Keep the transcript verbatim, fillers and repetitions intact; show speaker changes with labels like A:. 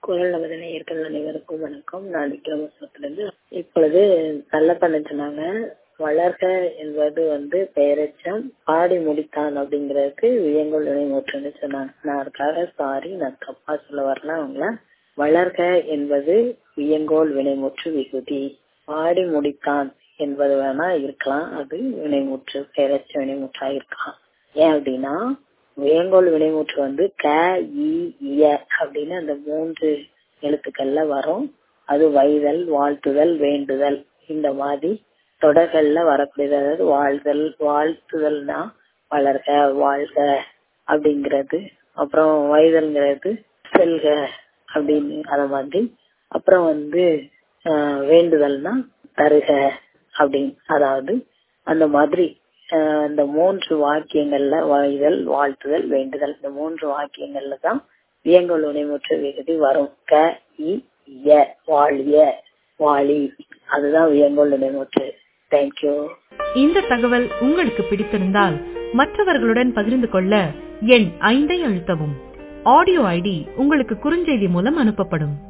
A: குரல் நமது நேயர்கள் அனைவருக்கும் வணக்கம். நான் விக்ரமபுரத்திலிருந்து. இப்பொழுது நல்ல பண்ண சொன்னாங்க. வளர்க என்பது வந்து பெயரெச்சம், பாடி முடித்தான் அப்படிங்கிறதுக்கு வியங்கோல் வினைமுற்றுன்னு சொன்னாங்க. நான் அதுக்காக சாரி, நான் தப்பா சொல்ல வரல அவங்கள. வளர்க என்பது வியங்கோல் வினைமுற்று விகுதி. பாடி முடித்தான் என்பது வேணா இருக்கலாம், அது வினைமுற்று பெயரெச்ச வினைமுற்றா இருக்கலாம். ஏன் அப்படின்னா வியங்கோல் வினைமுற்று வந்து க இ இய அப்படின்னு அந்த மூன்று எழுத்துக்கள்ல வரும். அது வைதல், வாழ்த்துதல், வேண்டுதல் இந்த மாதிரி தொடர்கள்ல வரக்கூடியது. அதாவது வாழ்தல், வாழ்த்துதல்னா வளர்க, வாழ்க அப்படிங்கிறது. அப்புறம் வைதல்ங்கிறது செல்க அப்படின்னு அத மாதிரி. அப்புறம் வந்து ஆஹ் வேண்டுதல்னா தருக அப்படின்னு. அதாவது அந்த மாதிரி இந்த மூன்று வாக்கியங்கள்ல வைதல், வாழ்த்துதல், வேண்டுதல் இந்த மூன்று வாக்கியங்கள்ல தான் வியங்கோல் வினைமுற்று விகுதி வரும். க இ ய, வாழிய, வாழி, அதுதான் வியங்கோல் வினைமுற்று. தேங்க்யூ.
B: இந்த தகவல் உங்களுக்கு பிடித்திருந்தால் மற்றவர்களுடன் பகிர்ந்து கொள்ள எண் ஐந்தை அழுத்தவும். ஆடியோ ஐடி உங்களுக்கு குறுஞ்செய்தி மூலம் அனுப்பப்படும்.